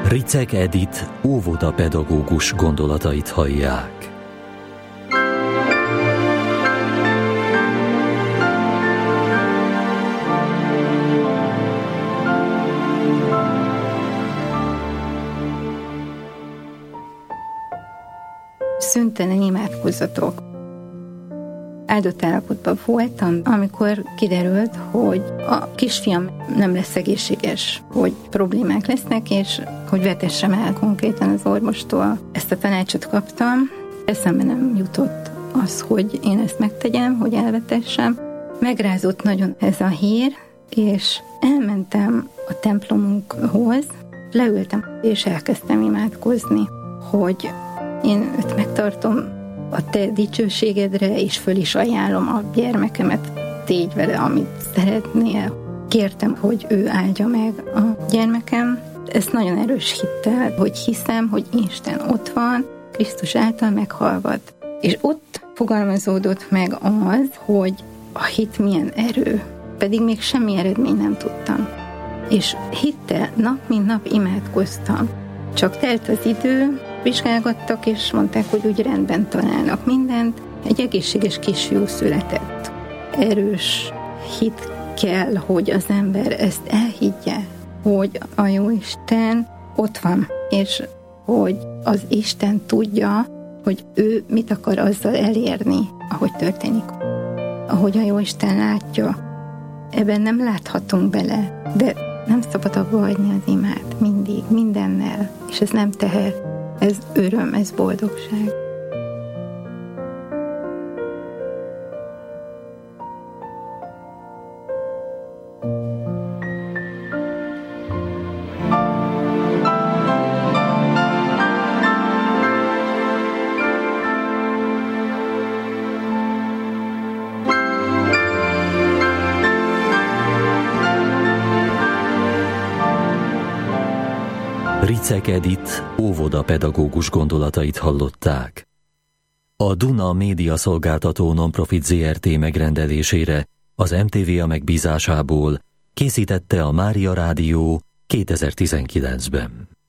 Riceg Edit óvodapedagógus gondolatait hallják. Szüntelen imádkozzatok. Áldott állapotban voltam, amikor kiderült, hogy a kisfiam nem lesz egészséges, hogy problémák lesznek, és hogy vetessem el konkrétan az orvostól. Ezt a tanácsot kaptam, eszembe nem jutott az, hogy én ezt megtegyem, hogy elvetessem. Megrázott nagyon ez a hír, és elmentem a templomunkhoz, leültem, és elkezdtem imádkozni, hogy én őt megtartom a te dicsőségedre, és föl is ajánlom a gyermekemet, tégy vele, amit szeretnél. Kértem, hogy ő áldja meg a gyermekem. Ez nagyon erős hittel, hogy hiszem, hogy Isten ott van, Krisztus által meghallgat. És ott fogalmazódott meg az, hogy a hit milyen erő, pedig még semmi eredmény nem tudtam. És hittel nap mint nap imádkoztam. Csak telt az idő, vizsgálgattak, és mondták, hogy úgy rendben találnak mindent. Egy egészséges kisfiú született. Erős hit kell, hogy az ember ezt elhiggye, hogy a Jóisten ott van, és hogy az Isten tudja, hogy ő mit akar azzal elérni, ahogy történik. Ahogy a Jóisten látja. Ebben nem láthatunk bele, de nem szabad abba hagyni az imát mindig, mindennel, és ez nem teher. Ez öröm, ez boldogság. Riceg Edit óvodapedagógus gondolatait hallották. A Duna Média Szolgáltató Nonprofit Zrt. Megrendelésére az MTV megbízásából készítette a Mária Rádió 2019-ben.